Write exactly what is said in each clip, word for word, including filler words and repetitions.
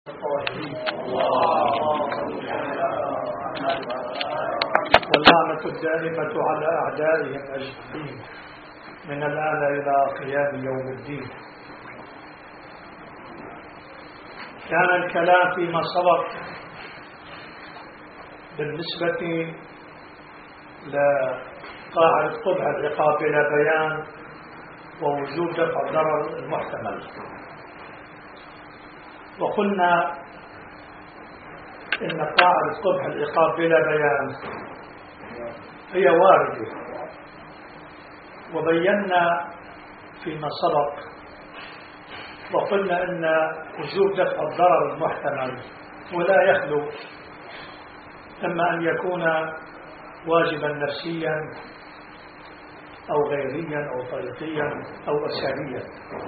واللعنة الدائمة على أعدائهم أجمعين من الآن إلى قيام يوم الدين. كان الكلام فيما سبق بالنسبة لقاعدة قبح العقاب بلا بيان ووجوب دفع الضرر المحتمل، وقلنا إن قاعدة قبح العقاب بلا بيان هي واردة، وبينا فيما سبق وقلنا إن وجوب دفع الضرر المحتمل ولا يخلو إما أن يكون واجبا نفسيا أو غيريا أو طريقيا أو أساليا.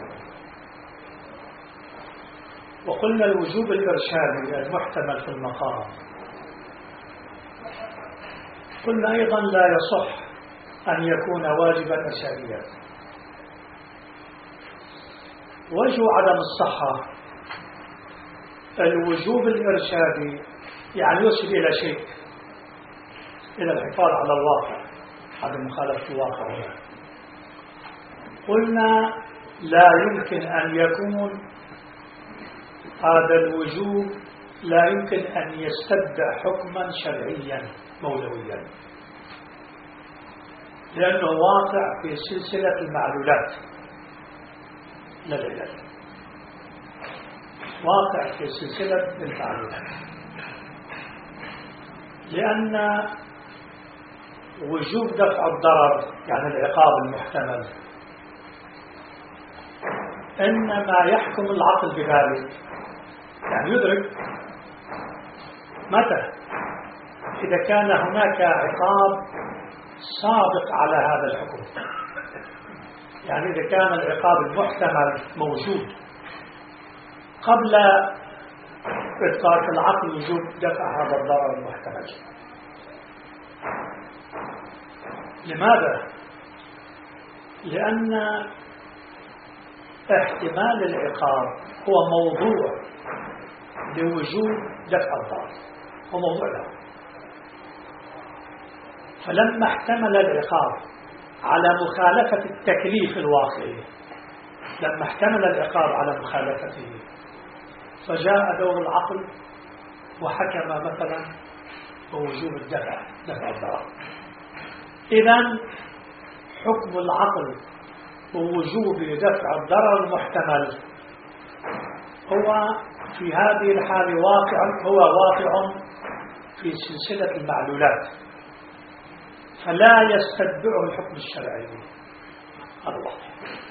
وقلنا الوجوب الإرشادي المحتمل في المقام قلنا أيضا لا يصح أن يكون واجبا أساليا. وجه عدم الصحة الوجوب الإرشادي يعني يوصل إلى شيء، إلى الحفاظ على الواقع، عدم مخالفة الواقع هنا. قلنا لا يمكن أن يكون هذا الوجوب لا يمكن أن يستبدأ حكما شرعيا مولويا، لأنه واقع في سلسلة المعلولات للعلل، واقع في سلسلة المعلولات، لأن وجوب دفع الضرر يعني العقاب المحتمل إنما يحكم العقل بذلك، يعني يدرك متى إذا كان هناك عقاب سابق على هذا الحكم، يعني إذا كان العقاب المحتمل موجود قبل إدراك العقل وجوب دفع هذا الضرر المحتمل. لماذا؟ لأن احتمال العقاب هو موضوع لوجوب دفع الضرر، هو موضوع له. فلما احتمل العقاب على مخالفة التكليف الواقعي، لما احتمل العقاب على مخالفته فجاء دور العقل وحكم مثلا بوجوب الدفع دفع الضرر. إذن حكم العقل بوجوب دفع الضرر المحتمل هو في هذه الحالة واقع، هو واقع في سلسلة المعلولات، فلا يستتبعه الحكم الشرعي الواقع.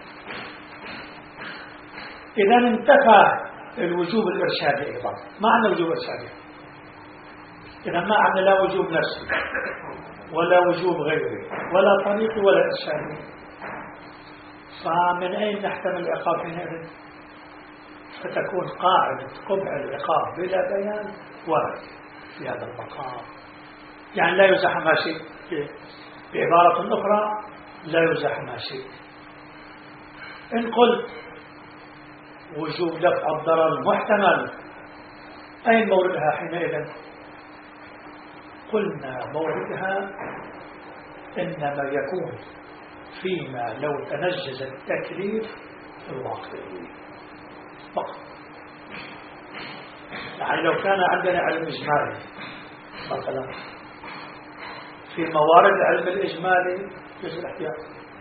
إذا انتفى الوجوب الإرشادي أيضا. ما عندنا وجوب إرشادي، إذا ما عندنا لا وجوب نفسي ولا وجوب غيري ولا طريقي ولا إرشادي، فمن أين نحتمل العقاب حينئذ؟ فتكون قاعدة قبح العقاب بلا بيان وارد في هذا المقام، يعني لا يزاحمها شيء. بعبارة أخرى لا يزاحمها شيء. إن قلت وجوب دفع الضرر المحتمل أين موردها حينئذ؟ قلنا موردها إنما يكون فيما لو تنجز التكليف الواقعي فقط. يعني لو كان عندنا علم إجمالي مثلا، في موارد علم الإجمالي جزء الاحتياط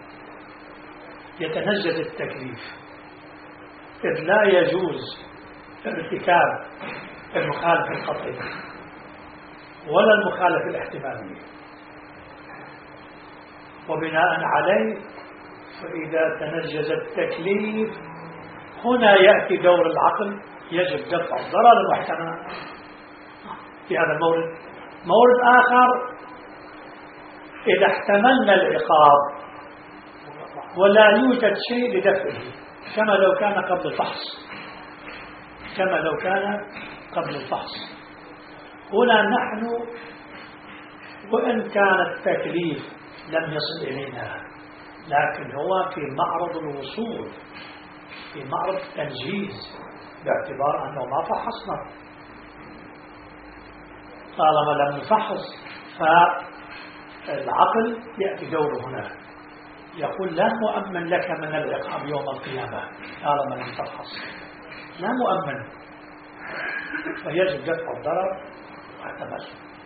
يتنجز التكليف، إذ لا يجوز ارتكاب المخالف القطعي ولا المخالف الاحتمالي، وبناء عليه فإذا تنجز التكليف هنا يأتي دور العقل، يجب دفع الضرر المحتمل في هذا المورد. مورد آخر إذا احتملنا العقاب ولا يوجد شيء لدفعه، كما لو كان قبل الفحص، كما لو كان قبل الفحص. هنا نحن وإن كان التكليف لم يصل إلينا، لكن هو في معرض الوصول، في معرض التنجيز، باعتبار أنه ما فحصنا. طالما لم نفحص فالعقل يأتي دوره هنا، يقول لا مؤمن لك من العقاب يوم القيامة طالما لم تفحص، لا مؤمن، فيجب دفع الضرر واحتمال.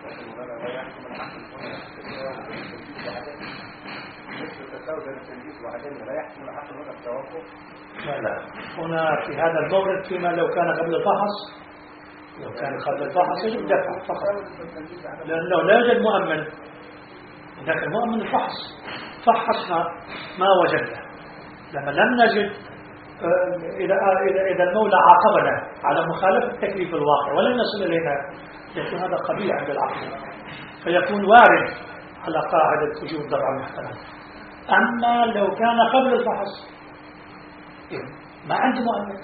لا لا، هنا في هذا المورد فيما لو كان قبل الفحص، لو كان قبل الفحص يجب دفع فقط، لأنه لا يوجد مؤمن، هناك المؤمن الفحص، فحصنا ما وجدنا، لما لم نجد إذا إذا إذا المولى عاقبنا على مخالفة التكليف الواقع ولم يصل إلينا، يكون هذا قبيح عند العقل، فيكون وارد على قاعدة وجود ضرر المحتمل. أما لو كان قبل الفحص ما عندي مؤمن،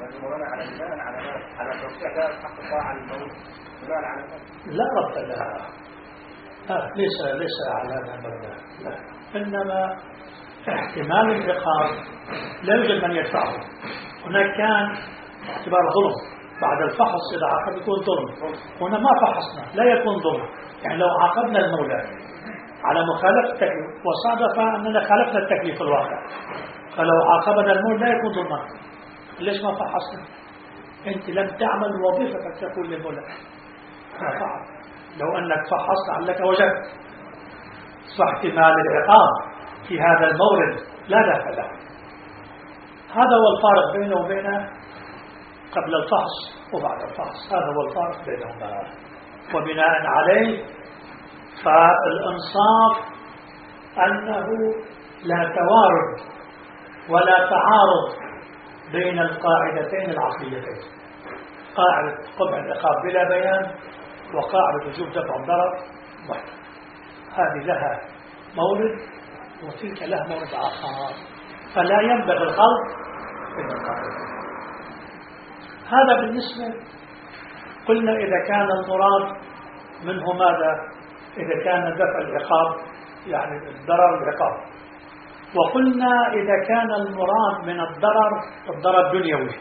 لا ربط لها، لا ليس ليس على هذا المبنى، لا، إنما احتمال العقاب لا يوجد من يدفعه. هناك كان اعتبار ظلم بعد الفحص، إذا عاقب يكون ظلم، هنا ما فحصنا لا يكون ظلم، يعني لو عاقبنا المولى على مخالفة التكليف وصادف أننا خالفنا التكليف الواقع، فلو عاقبنا المولى لا يكون ظلما. ليش ما فحصنا؟ أنت لم تعمل وظيفتك تقول للمولى ما فعل، لو أنك فحصت علك وجدت، فاحتمال العقاب في هذا المورد لا دافع له. هذا هو الفارق بينه وبين قبل الفحص وبعد الفحص، هذا هو الفارق بينهما. وبناء عليه فالإنصاف أنه لا توارد ولا تعارض بين القاعدتين العقليتين، قاعدة قبح العقاب بلا بيان وقاعدة وجوب دفع الضرر وحده، هذه لها مورد وتلك لها مورد آخر، فلا ينبغي الخلط بين القاعدتين. هذا بالنسبة قلنا إذا كان المراد منه ماذا؟ إذا كان دفع العقاب يعني الضرر العقاب، وقلنا إذا كان المراد من الضرر الضرر الدنيوي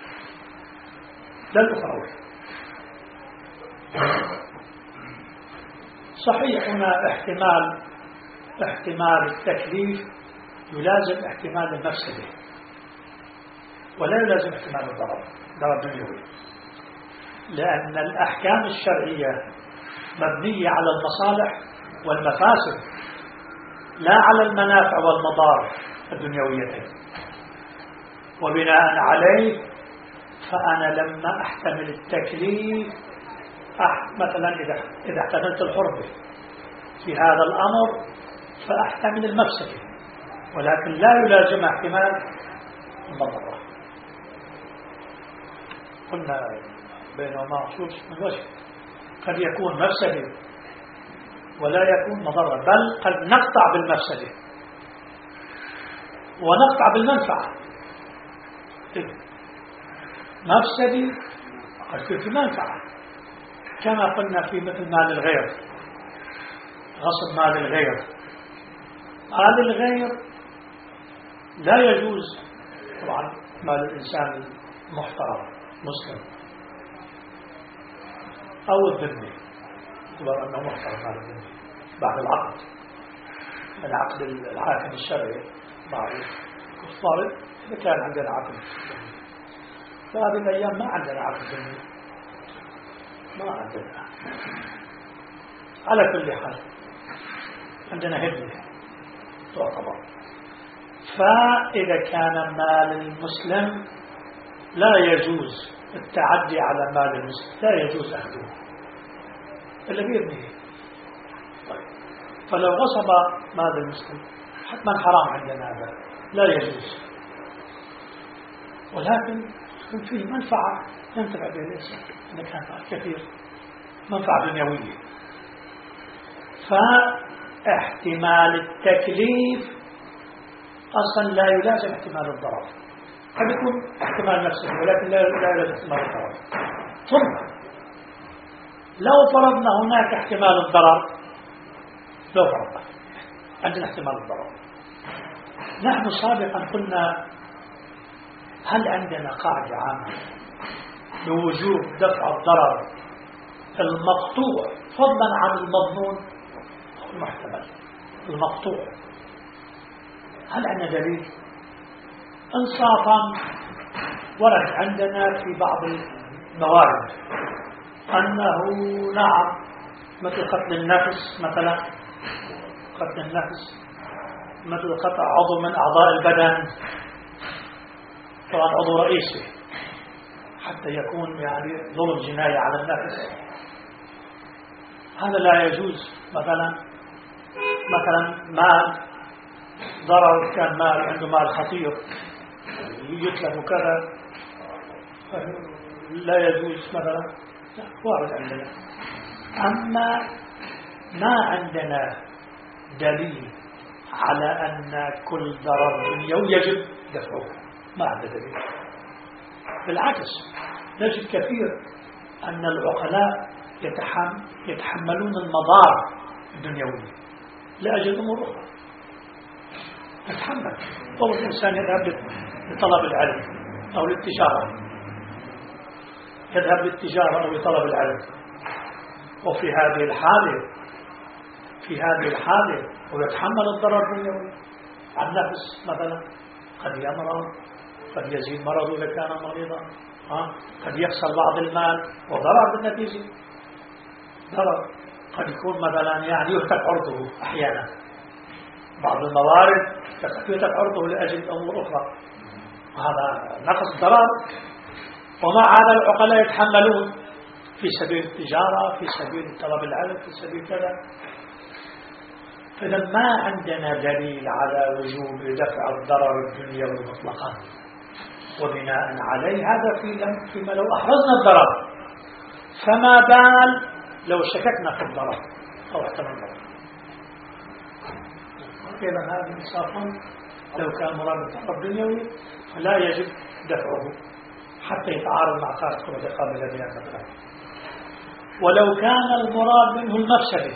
لا الأخروي. صحيح هنا احتمال احتمال التكليف يلازم احتمال المفسدة ولا يلازم احتمال الضرر الضرر الدنيوي، لأن الأحكام الشرعية مبنية على المصالح والمفاسد لا على المنافع والمضار الدنيويتين. وبناء عليه فأنا لما أحتمل التكليف مثلا إذا إذا احتملت الحرمة في هذا الأمر فأحتمل المفسدة، ولكن لا يلازم احتمال المضرة. قلنا بينهما خصوص من وجه، قد يكون مفسدة ولا يكون مضرة، بل قد نقطع بالمفسدة ونقطع بالمنفعة. مفسدة قد تكون في منفعة، كما قلنا في مثل مال الغير، غصب مال الغير. مال الغير لا يجوز طبعا مال الإنسان المحترم مسلم أو الذمي، يعتبر أنه محترم مال الذمي بعد العقد، من عقد الحاكم الشرعي مع الكفار. إذا كان عندنا عقد فهذه الأيام ما عندنا عقد ذمي، ما عندنا. على كل حال عندنا هدنة تعتبر. فإذا كان مال المسلم لا يجوز التعدي على مال المسلم، لا يجوز أخذه إلا بإذنه. طيب فلو غصب مال المسلم حتما حرام عندنا هذا، لا يجوز، ولكن يكون فيه منفعة ينتفع به الإنسان، إذا كان كثير منفعة دنيوية. فاحتمال التكليف أصلا لا يلازم احتمال الضرر، قد يكون احتمال نفسه ولكن لا يلازم احتمال الضرر. ثم لو فرضنا هناك احتمال الضرر، لو فرضنا عندنا احتمال الضرر، نحن سابقا قلنا هل عندنا قاعدة عامة بوجوب دفع الضرر المقطوع فضلا عن المضمون أو المحتمل. المقطوع هل عندنا دليل؟ انصافا ورد عندنا في بعض الموارد أنه نعم، مثل قتل النفس مثلا، قتل النفس مثل قطع عضو من أعضاء البدن، طبعا عضو رئيسي حتى يكون يعني ظلم جناية على النفس، هذا لا يجوز. مثلا مثلا مال ضرر، كان مال عنده مال خطير يتلف وكذا، لا يجوز مثلا، وارد عندنا. أما ما عندنا دليل على أن كل ضرر دنيوي يجب دفعه، ما عندنا دليل. بالعكس نجد كثير أن العقلاء يتحملون المضار الدنيوية لأجل أمور أخرى. يتحمل طول الإنسان يذهب لطلب العلم أو للتجارة، يذهب للتجارة أو لطلب العلم، وفي هذه الحالة في هذه الحالة ويتحمل الضرر الدنيوي عن نفس مثلا، قد يمرض، قد يزيد مرضه إذا كان مريضا، قد يخسر بعض المال وضرر بالنتيجة، ضرر. قد يكون مثلا يعني يهتك عرضه أحيانا، بعض الموارد يهتك عرضه لأجل أمور أخرى، وهذا نقص ضرر. ومع هذا العقلاء يتحملون في سبيل التجارة، في سبيل طلب العلم، في سبيل كذا. فإذا ما عندنا دليل على وجوب دفع الضرر الدنيوي مطلقا، وبناء عليه هذا في فيما لو أحرزنا الضرر، فما بال لو شككنا في الضرر أو احتملنا. إذا هذا انصافا لو كان مراد الضرر الدنيوي فلا يجب دفعه حتى يتعارض مع خاص قوة قابل الذين مثلا. ولو كان المراد منه المفسدة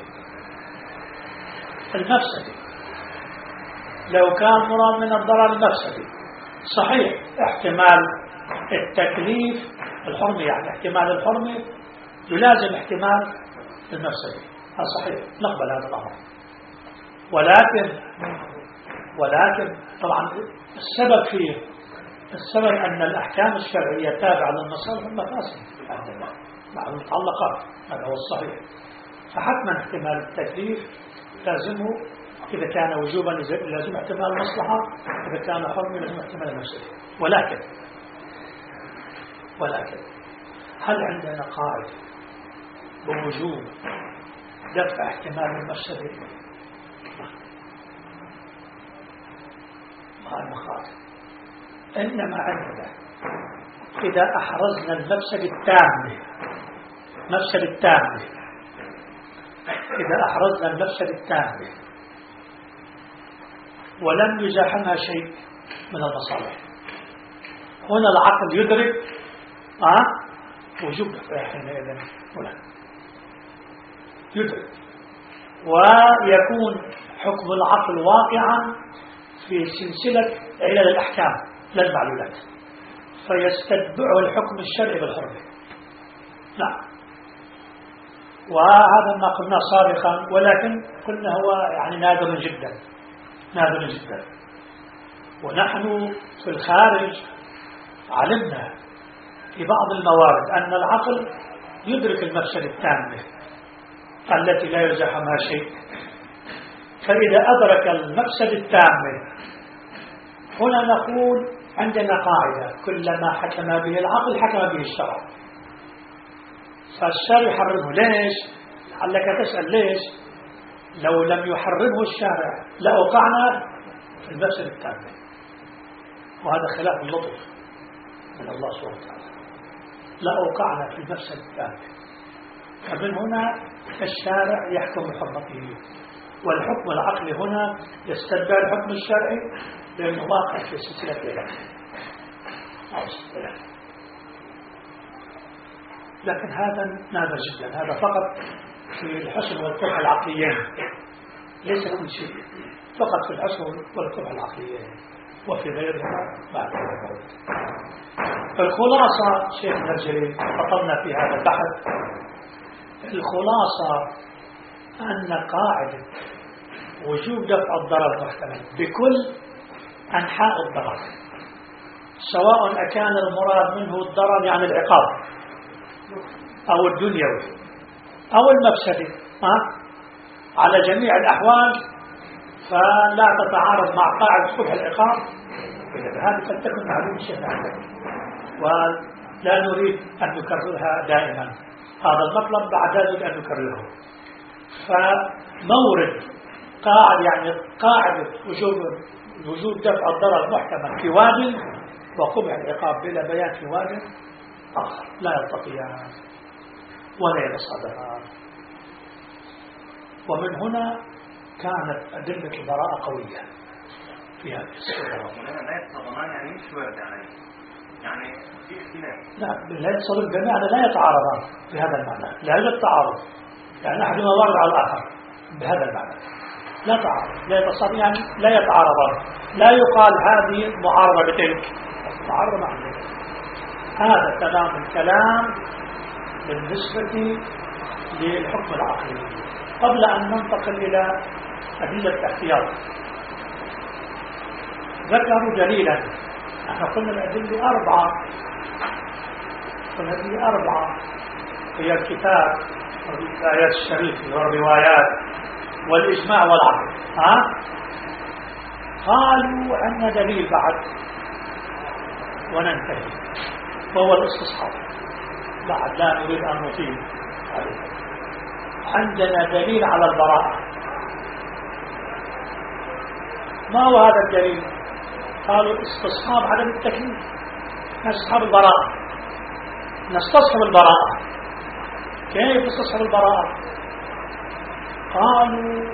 المفسدة لو كان مراد من الضرر المفسدة، صحيح احتمال التكليف الحرمة، يعني احتمال الحرمة يلازم احتمال المفسدة، هذا صحيح، نقبل هذا الأمر. ولكن ولكن طبعا السبب فيه السبب أن الأحكام الشرعية تابعة للمصالح والمفاسد مع المتعلقات، هذا هو الصحيح. فحتما احتمال التكليف لازمه، إذا كان وجوبا لازم احتمال المصلحة، إذا كان حرمي لازم احتمال المفسدة. ولكن ولكن هل عندنا قاعدة بوجوب دفع احتمال المفسدة مع المخاطر؟ إنما عندنا إذا أحرزنا المفسدة التامة مفسدة التامة إذا أحرزنا المفسدة التامة ولم يزاحمها شيء من المصالح، هنا العقل يدرك أه؟ وجوب دفعها حينئذ، هنا يدرك، ويكون حكم العقل واقعا في سلسلة علل الأحكام لا المعلولات، فيستتبعه الحكم الشرعي بالحرمة. نعم، وهذا ما قلنا سابقا، ولكن قلنا هو يعني نادر جدا نادر جدا. ونحن في الخارج علمنا في بعض الموارد أن العقل يدرك المفسدة التامة التي لا يزاحمها شيء، فإذا أدرك المفسدة التامة هنا نقول عندنا قاعدة: كلما حكم به العقل حكم به الشرع. فالشرع يحرمه، ليش؟ لعلك تسأل ليش؟ لو لم يحرمه الشارع لأوقعنا في المفسدة التامة، وهذا خلاف اللطف من الله سبحانه وتعالى، لأوقعنا في المفسدة التامة. فمن هنا الشارع يحكم بحرمته، والحكم العقلي هنا يستتبع الحكم الشرعي لأنه واقع في سلسلة العلل. لكن هذا نادر جدا، هذا فقط في الحسن والقبح العقليين، ليس كل شيء، فقط في الحسن والقبح العقليين، وفي غيرها بعد ذلك. الخلاصة شيخنا الجليل فطلنا في هذا البحث، الخلاصة أن قاعدة وجوب دفع الضرر المحتمل بكل أنحاء الضرر، سواء أكان المراد منه الضرر يعني العقاب أو الدنيوي أو المفسدة على جميع الأحوال، فلا تتعارض مع قاعدة قبح العقاب. هذه قد تكون معلومة شيء عندنا ولا نريد أن نكررها دائما، هذا المطلب بعد ذلك أن نكرره. فمورد قاعدة يعني قاعدة وجوب وجوب دفع الضرر المحتمل في واد وقبح العقاب بلا بيان في واد آخر لا يلتقيان ولا يتصادفان. ومن هنا كانت أدلة البراءة قوية في هذه الصورة. لا يتصادمان يعني مش وارد عليه، يعني في اختلاف. لا لا يتصادم بمعنى لا يتعارضان بهذا المعنى، لا يوجد تعارض، يعني أحدهما وارد على الآخر بهذا المعنى، لا تعارض، لا يتصادم يعني لا يتعارضان، لا يقال هذه معارضة بتلك معارضة مع ذلك. هذا كلام الكلام بالنسبة للحكم العقلي. قبل أن ننتقل إلى أدلة الاحتياط ذكروا دليلا، نحن قلنا الأدلة أربعة، قلنا الأدلة أربعة هي الكتاب والآيات الشريفة والروايات والإجماع والعقل. ها؟ قالوا عندنا دليل بعد وننتهي وهو الاستصحاب، بعد لا نريد أن نطيل عليه. عندنا دليل على البراءة. ما هو هذا الدليل؟ قالوا استصحاب عدم التكليف، نستصحب البراءة، نستصحب البراءة. كيف نستصحب البراءة؟ قالوا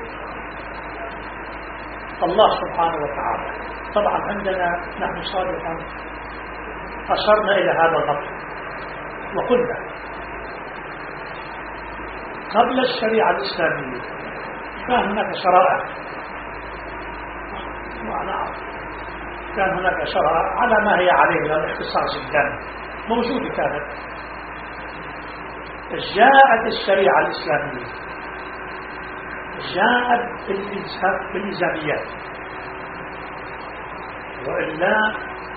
الله سبحانه وتعالى، طبعا عندنا نحن سابقا أشرنا إلى هذا النقطة وقلنا قبل الشريعة الإسلامية كان هناك شرائع، ونعم كان هناك شرائع على ما هي عليه من الاختصاص الدم موجودة كانت. جاءت الشريعة الإسلامية جاءت بالإلزاميات، وإلا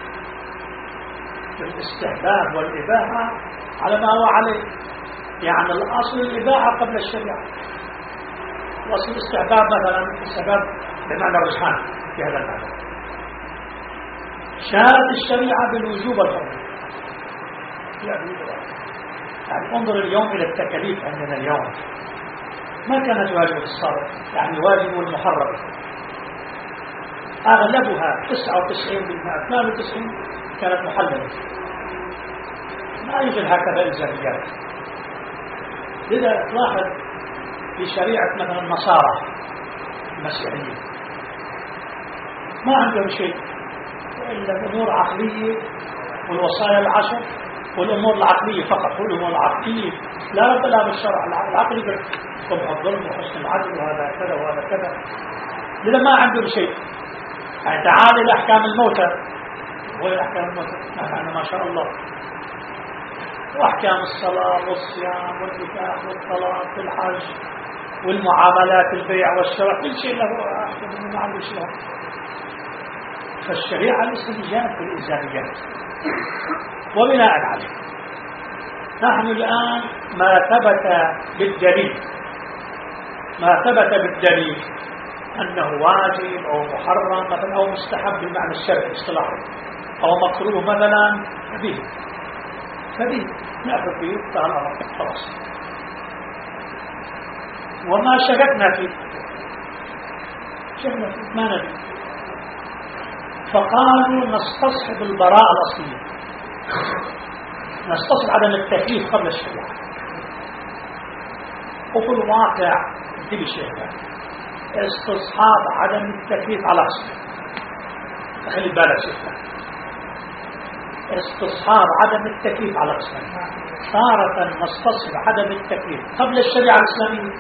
بالاستحباب والإباحة على ما هو عليه، يعني الأصل الإباحة قبل الشريعة، الأصل الاستحباب مثلا السبب بمعنى الرجحان في هذا المعنى. جاءت الشريعة بالوجوب والحرمة، يعني انظر اليوم إلى التكاليف عندنا اليوم، ما كانت واجب الصلاة، يعني واجب المحرم أغلبها تسعة وتسعين بالمئة اثنين وتسعين كانت محللة، ما يوجد هكذا إلزاميات. لذا تلاحظ في شريعة مثلا النصارى المسيحيين ما عندهم شيء إلا أمور عقلية والوصايا العشر والأمور العقلية فقط، والأمور العقلية لا رب لها بالشرع. العقل قبح الظلم وحسن العدل وهذا كذا وهذا كذا، لذا ما عندهم شيء. يعني تعال إلى أحكام الموتى، وإلى أحكام الموتى نحن ما شاء الله، وأحكام الصلاة والصيام والنكاح والطلاق والحج والمعاملات البيع والشراء، كل شيء له أحكام ما عنده شيء. فالشريعة الإسلامية جاءت بالإلزاميات، وبناء عليه نحن الآن ما ثبت بالدليل ما ثبت بالدليل أنه واجب أو محرم مثلا أو مستحب بالمعنى الشرعي اصطلاحا أو مكروه مثلا به فبه نأخذ به فالأمر خلاص، وما شككنا فيه شكنا فيه ما ندري. فقالوا نستصحب البراءة الأصلية، نستصحب عدم التكليف قبل الشريعة. وفي الواقع انتبه شيئا، استصحاب عدم التكليف على أصله، خلي بالك شيئا، استصحاب عدم التكليف على أصله. تارة نستصحب عدم التكليف قبل الشريعة الإسلامية،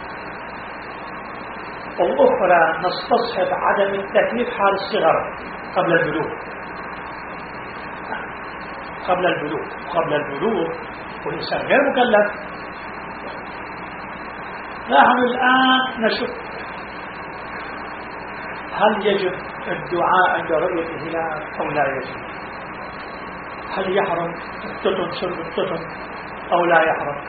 والأخرى نستصحب عدم التكليف حال الصغر قبل البلوغ. قبل البلوغ. قبل البلوغ والإنسان غير مكلف. نحن الآن نشوف هل يجب الدعاء عند رؤية الهلال أو لا يجب؟ هل يحرم التتم شرب التتم أو لا يحرم؟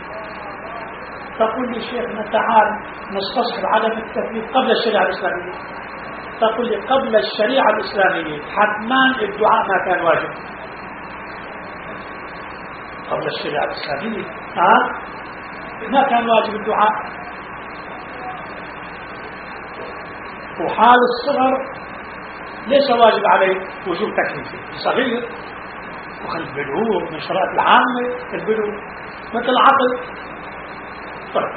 تقول لي شيخنا تعال نستصحب عدم التكليف قبل الشريعة الإسلامية. تقول لي قبل الشريعة الإسلامية حتما الدعاء ما كان واجب. قبل الشريعة الإسلامية ها ما كان واجب الدعاء. وحال الصغر ليس واجب عليه وجوب تكليفه صغير. وخل البلوغ من شرائط العامة البلوغ مثل العقل. طيب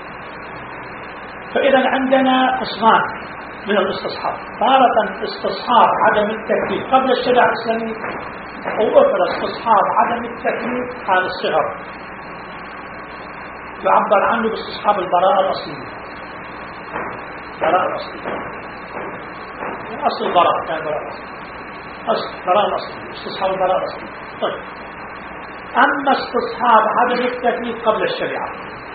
فإذا عندنا قسمان من الاستصحاب. تارة استصحاب عدم التكليف قبل الشريعة الإسلامية، وأخرى استصحاب عدم التكليف حال الصغر، يعبر عنه باستصحاب البراءة الأصلية. البراءة الأصلية أصل البراءة كان براءة أصل البراءة الأصلية استصحاب البراءة الأصلية. طيب أما استصحاب عدم التكليف قبل الشريعة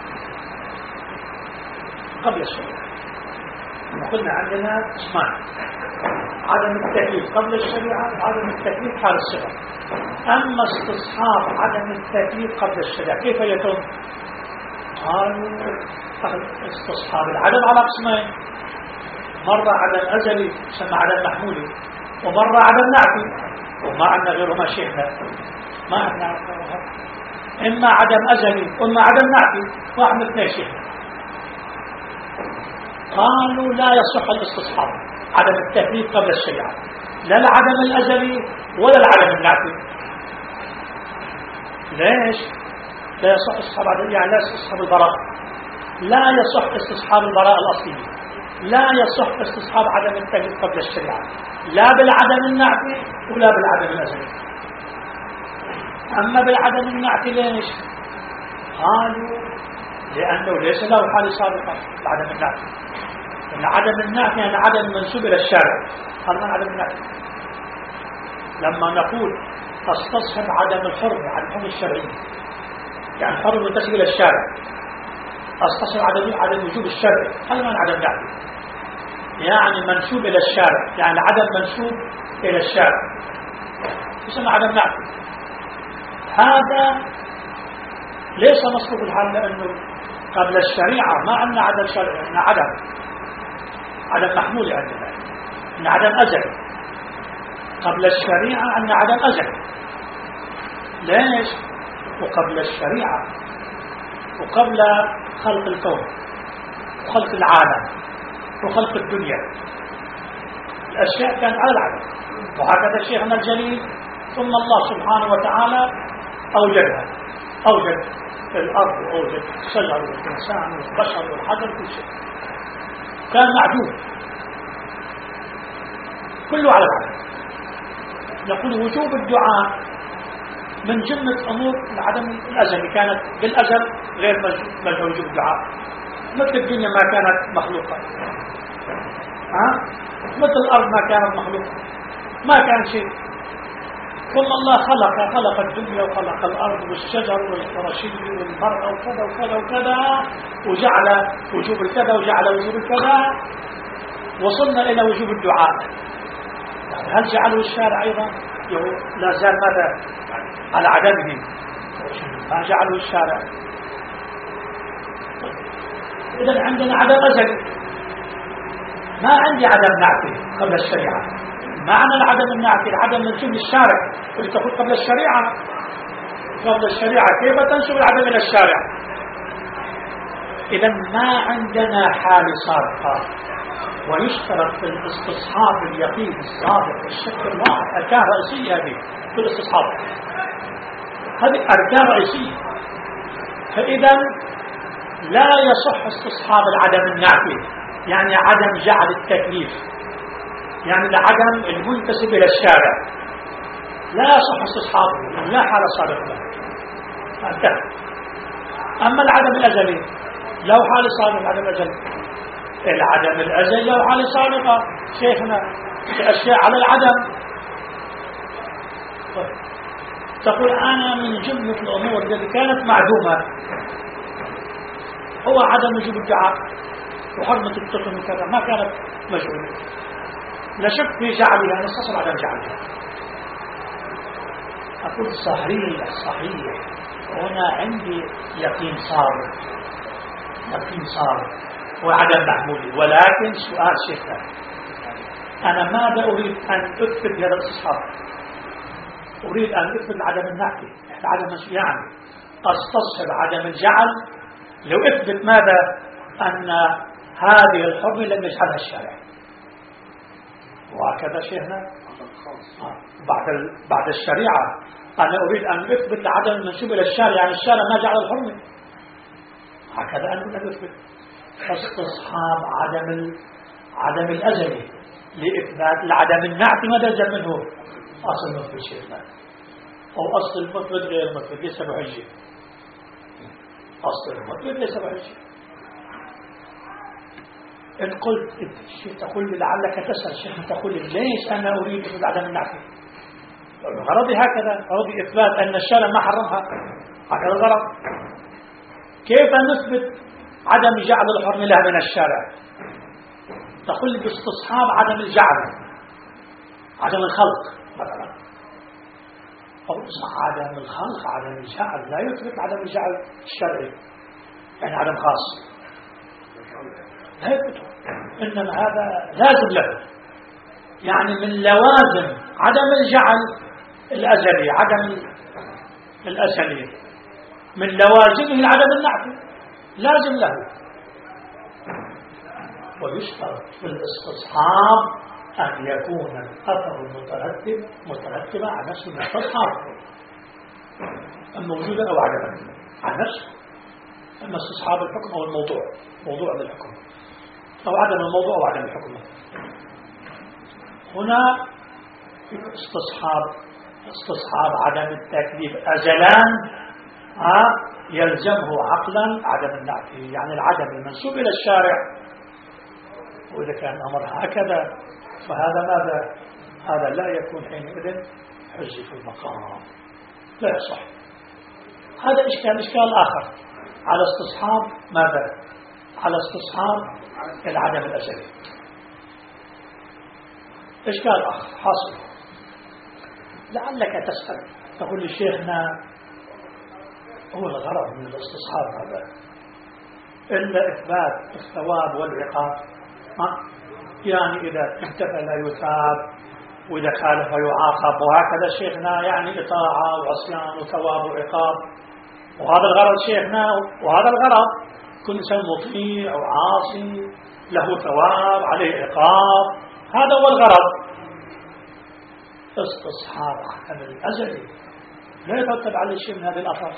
قبل الشريعة قلنا عندنا قسمان: عدم التكليف قبل الشريعة وعدم التكليف حال الصغر. أما استصحاب عدم التكليف قبل الشريعة كيف يتم؟ قالوا استصحاب العدم على قسمين: مرة عدم أزلي يسمى عدم محمولي، ومرة عدم نعتي، وما عندنا غيرهما شيخنا ما عندنا. إما عدم أزلي وإما عدم نعتي، واحد من اثنين شيخنا. قالوا لا يصح الاستصحاب عدم التكليف قبل الشريعة، لا العدم الأزلي ولا العدم النعتي. ليش؟ لا يصح استصحاب عدم، يعني لا استصحاب البراءة، لا يصح استصحاب البراءة الأصلية، لا يصح استصحاب عدم التكليف قبل الشريعة، لا بالعدم النعتي ولا بالعدم الأزلي. أما بالعدم النعتي ليش؟ قالوا لأنه ليس له حال سابقة بعدم النعتي. لأن عدم النعتي يعني عدم منسوب إلى الشارع. هذا عدم النعتي. لما نقول استصحب عدم الحرمة عن الحكم الشرعي، يعني الحرمة منتسب إلى الشارع، استصحب عدم عدم وجوب الشرع، هذا معنى عدم نعتي، يعني منسوب إلى الشارع، يعني عدم منسوب إلى الشارع يسمى عدم نعتي. هذا ليس مصروف الحال، لأنه قبل الشريعة ما عندنا عدم شرعي، عندنا عدم عدم محمول، عندنا عندنا عدم أزلي. قبل الشريعة عندنا عدم أزلي. ليش؟ وقبل الشريعة وقبل خلق الكون وخلق العالم وخلق الدنيا الأشياء كانت على العدم، وهكذا شيخنا الجليل ثم الله سبحانه وتعالى أوجدها، أوجد الأرض وأوجد الشجر والإنسان والبشر والحجر، كل شيء كان معدوم كله على العدم. نقول وجوب الدعاء من جملة أمور العدم الأزلي، كانت بالأزل غير مجال وجوب الدعاء، مثل الدنيا ما كانت مخلوقة، ها؟ مثل الأرض ما كانت مخلوقة، ما كان شيء. ثم الله خلق خلق الدنيا وخلق الأرض والشجر والفراشي والمرأة وكذا وكذا وكذا، وجعل وجوب الكذا وجعل وجوب الكذا، وصلنا إلى وجوب الدعاء. هل جعله الشارع أيضا؟ لا زال ماذا على عدمه، ما جعله الشارع. إذن عندنا عدم أزلي، ما عندي عدم نعتي قبل الشريعة. معنى العدم النعتي العدم منسوب للشارع، اللي تقول قبل الشريعة قبل الشريعة كيف تنسب العدم إلى الشارع؟ إذن ما عندنا حال سابقة. ويشترط في الاستصحاب اليقين الصادق الشك الواضح أركان رئيسية هذه في الاستصحاب، هذه أركان رئيسية. فإذا لا يصح استصحاب العدم النعتي، يعني عدم جعل التكليف، يعني العدم المنتسب إلى الشارع، لا يصح استصحابه، لا حال صادق له. انتهى. أما العدم الأزلي لو حال صادق، العدم الأزلي العدم الأزلي لو حال صادقة شيخنا أشياء على العدم. تقول أنا من جملة الأمور التي كانت معدومة هو عدم وجوب الدعاء وحرمة الطفل وكذا، ما كانت مجهولة، لا شك في جعلها، نستصل عدم جعلها. أقول صحيح صحيح، هنا عندي يقين صار يقين صار وعدم محمول، ولكن سؤال شيخنا، أنا ماذا أريد أن أثبت هذا الاستصحاب؟ أريد أن أثبت عدم النعت، عدم يعني أستصحب عدم الجعل. لو أثبت ماذا؟ أن هذه الحرمة لم يجعلها الشارع، وهكذا شيخنا آه. بعد بعد الشريعة أنا أريد أن أثبت عدم المنسوب إلى الشارع، يعني الشارع ما جعل الحرمة، هكذا أنا أريد أن أثبت استصحاب عدم ال... عدم الأزلي لإثبات لعدم النعت. ماذا يلزم منه؟ أصل المثبت شيخنا، أو أصل المثبت غير المثبت ليس بحجة، أصل المثبت ليس بحجة. إن قلت تقول لي لعلك تسأل شيخنا، تقول لي ليش أنا أريد إثبات عدم النعت؟ غرضي هكذا، غرضي إثبات أن الشارع ما حرمها، هكذا الغرض. كيف نثبت عدم جعل الحرمة لها من الشارع؟ تقول لي باستصحاب عدم الجعل، عدم الخلق مثلا، أو عدم الخلق عدم الجعل لا يثبت عدم الجعل الشرعي، يعني عدم خاص لا يثبته، إنما هذا لازم له، يعني من لوازم عدم الجعل الأزلي، عدم الأزلي من لوازمه عدم النعت، لازم له. ويشترط في الاستصحاب أن يكون الأثر المترتب مترتبا على نفس الاستصحاب، موجودا أو عدما عن نفسه، أما استصحاب الحكم أو الموضوع، موضوع بالحكم، أو عدم الموضوع أو عدم الحكم. هنا استصحاب استصحاب عدم التكليف أزلان ها يلزمه عقلا عدم النعت، يعني العدم المنسوب إلى الشارع. وإذا كان الأمر هكذا فهذا ماذا؟ هذا لا يكون حينئذ حجة في المقام، لا يصح. هذا إشكال. إشكال آخر على استصحاب ماذا؟ على استصحاب العدم الأزلي. إشكال آخر حاصل، لعلك تسأل تقول لشيخنا هو الغرض من الاستصحاب هذا إلا إثبات الثواب والعقاب؟ يعني إذا امتثل يثاب وإذا خالف يعاقب، وهكذا شيخنا، يعني إطاعة وعصيان وثواب وعقاب، وهذا الغرض شيخنا، وهذا الغرض كل إنسان مطيع وعاصي له ثواب عليه عقاب، هذا هو الغرض. استصحاب عدم الأزلي لا يترتب عليه شيء من هذه الآثار،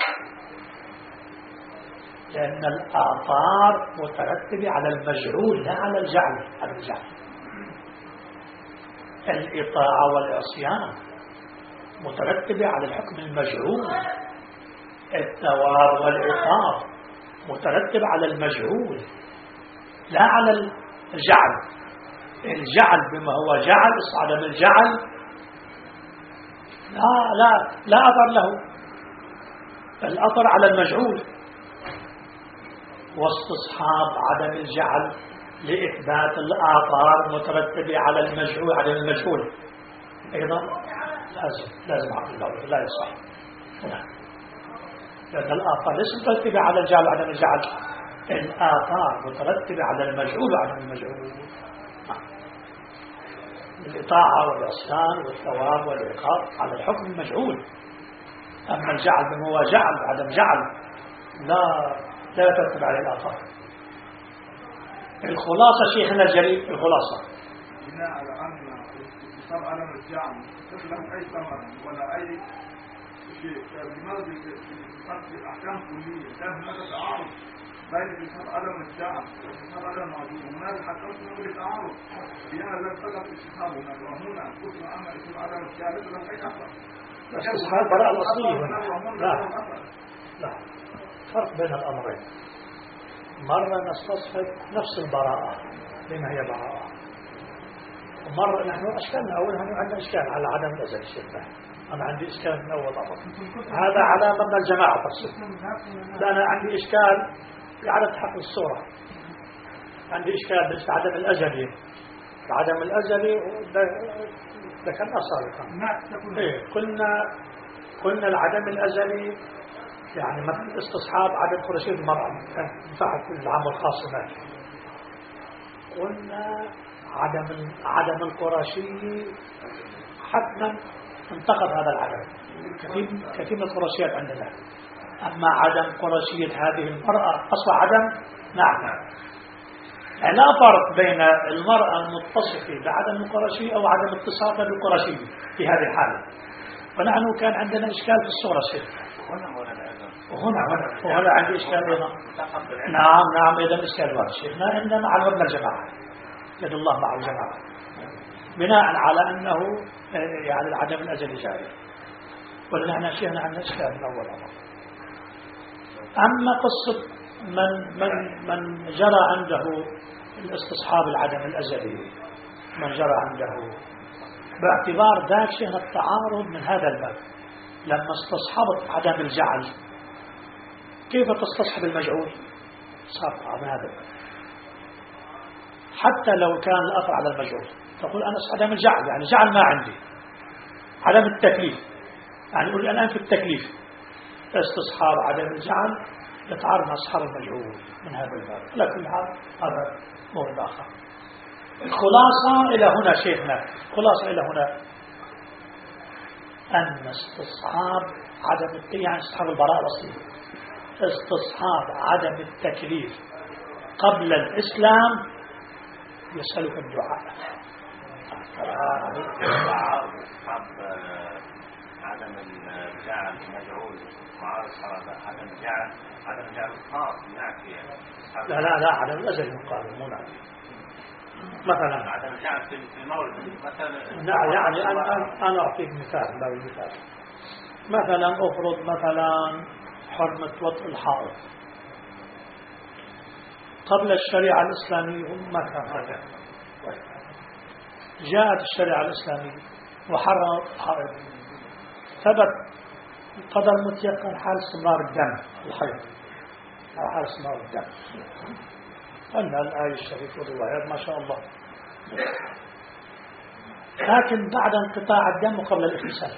لأن الآثار مترتبة على المجعول لا على الجعل، على الجعل. الإطاعة والعصيان مترتبة على الحكم المجعول، الثواب والعقاب مترتب على المجعول لا على الجعل. الجعل بما هو جعل، عدم الجعل لا لا لا أثر له، الأثر على المجعول. واستصحاب عدم الجعل لإثبات الآثار مترتبة على المجعول، عدم المجهول أيضا لازم لازم عقل الله لا يصح هنا، لأن الآثار ليست مترتبة على الجعل وعدم الجعل، الآثار مترتبة على المجهول وعدم المجهول. الإطاعة والعصيان والثواب والعقاب على الحكم المجهول، أما الجعل بما هو جعل وعدم جعل لا لا يترتب عليه الآثار. الخلاصة شيخنا الجليل، الخلاصة بناء على أن صار علم الجعل لم أي ثمر ولا أي شيء، لماذا في الأحكام كلية كان هناك تعارض بين صار علم الجعل وصار علم المعدوم، وهناك حققنا نقول تعارض بأن لم تقف اجتهادنا وهنا قلنا أن يكون علم الجعل لم أي أثر. الاستصحاب براءة الأصلية هنا لا لا فرق بين الأمرين. مرة نستصحب نفس البراءة بما هي براءة، ومرة نحن أشكالنا أولا عندنا إشكال على عدم الأزل الشبه، أنا عندي إشكال من أول أمر. هذا على مبنى الجماعة تصل. لا أنا عندي إشكال في عدد حق الصورة. عندي إشكال بالنسبة عدم الأزلي. عدم الأزلي ده كان أصل. إيه قلنا قلنا العدم الأزلي يعني مثل استصحاب عدد قرشي المرأة كان ينفع في العام الخاص هناك. قلنا عدم عدم القرشي حتما انتقد هذا العدم كثير كثير من القرشيات عندنا. أما عدم قرشية هذه المرأة أصبح عدم نعم. يعني لا فرق بين المرأة المتصفة بعدم القرشية أو عدم اتصافها بالقرشية في هذه الحالة. فنحن كان عندنا إشكال في الصورة شيء. وهنا هنا وهنا عندي إشكال أيضا. نعم نعم أيضا إشكال واحد شيخنا إننا على مبنى الجماعة يد الله مع الجماعة بناء على أنه يعني العدم الأزلي جاري. ولنحن شيخنا عندنا إشكال من أول أمر. أما قصة من من من جرى عنده الاستصحاب العدم الأزلي من جرى عنده باعتبار ذاك شيخنا التعارض من هذا الباب. لما استصحبت عدم الجعل كيف تستصحب المجعول؟ صار من هذا الباب. حتى لو كان الأثر على المجعول تقول أنا عدم الجعل يعني جعل ما عندي عدم التكليف يعني يقول الآن في التكليف استصحاب عدم الجعل يتعارض مع استصحاب المجعول من هذا الباب. على كل حال هذا مورد آخر. الخلاصة إلى هنا شيخنا خلاصة إلى هنا أن استصحاب عدم يعني استصحاب البراءة الأصلية استصحاب عدم التكليف قبل الإسلام يسألك الدعاء. عدم الجعل مجعول مع الصحابة عدم الجعل عدم الجعل خاص نعفي. لا لا لا عدم الأزل مقابل مو نعفي. مثلا عدم الجعل في المولد مثلا. نعم يعني أنا أنا أعطيك مثال باب المثال. مثلا أفرض مثلا حرمة وطء الحائط قبل الشريعة الإسلامية ما كان هذا. جاءت الشريعة الإسلامية وحرمت الحائط ثبت قدر متيقن حال استمرار الدم الحيض أو حال استمرار الدم. أن الآية الشريفة والروايات ما شاء الله. لكن بعد انقطاع الدم وقبل الاغتسال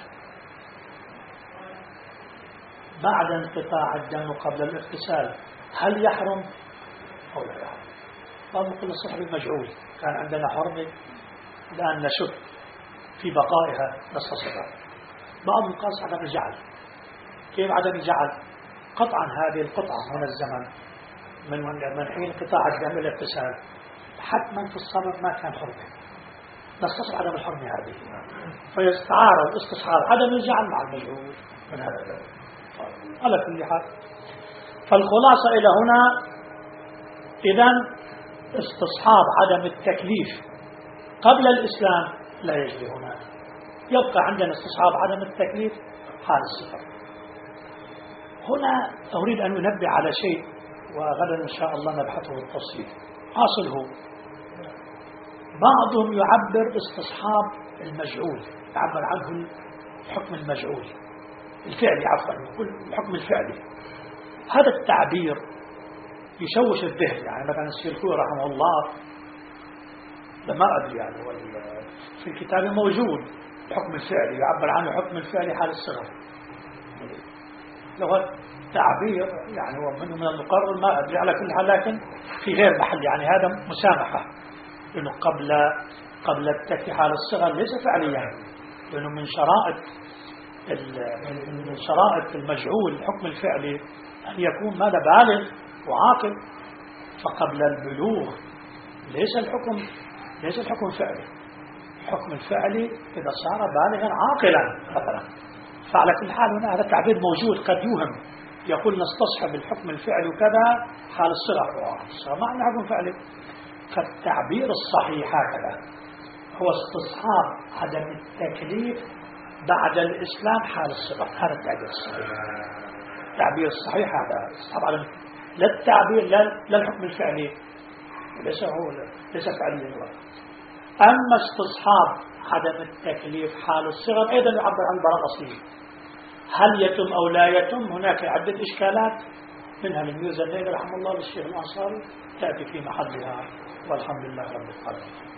بعد انقطاع الدم قبل الاغتسال هل يحرم أو لا يحرم؟ بعض كل الصحب المجعول كان عندنا حرمة الآن نشك في بقائها نستصحبها. بعض القاس عدم الجعل. كيف عدم الجعل؟ قطعا هذه القطعة من الزمن من من حين انقطاع الدم الاغتسال حتما في الصبر ما كان حرمة نستصحب عدم الحرمة هذه. فيستعارض استصحاب عدم الجعل مع المجعول من هذا الباب. على كل حال فالخلاصة إلى هنا إذن استصحاب عدم التكليف قبل الإسلام لا يجري هنا. يبقى عندنا استصحاب عدم التكليف حال الصفر. هنا أريد أن أنبه على شيء وغدا إن شاء الله نبحثه بالتفصيل. حاصله بعضهم يعبر استصحاب المجعول يعبر عنه الحكم المجعول الفعلي عفوا يقول الحكم الفعلي. هذا التعبير يشوش الذهن. يعني مثلا السيركوي رحمه الله لما أدري يعني في الكتاب موجود الحكم الفعلي يعبر عنه الحكم الفعلي حال الصغر. لغة تعبير يعني هو منه من المقرر ما أدري على كل حال لكن في غير محل. يعني هذا مسامحة لأنه قبل قبل التكفي حال الصغر ليس فعليا لأنه من شرائط من شرائط المجعول الحكم الفعلي أن يكون ماذا بالغ وعاقل. فقبل البلوغ ليس الحكم ليس الحكم فعلي. الحكم الفعلي إذا صار بالغا عاقلا مثلا. فعلى كل حال هنا هذا التعبير موجود قد يوهم يقول نستصحب الحكم الفعلي وكذا حال الصغر الصغر ما عنده حكم فعلي. فالتعبير الصحيح هكذا هو استصحاب عدم التكليف بعد الإسلام حال الصغر. هذا التعبير الصحيح. التعبير الصحيح هذا استصحاب عدم لا التعبير لا, لا الحكم الفعلي ليس هو ليس فعليا. أما استصحاب عدم التكليف حال الصغر أيضا يعبر عن براءة أصلية. هل يتم أو لا يتم؟ هناك عدة إشكالات، منها الميوزنين رحمه الله للشيخ الأنصاري تأتي في محلها، والحمد لله رب العالمين.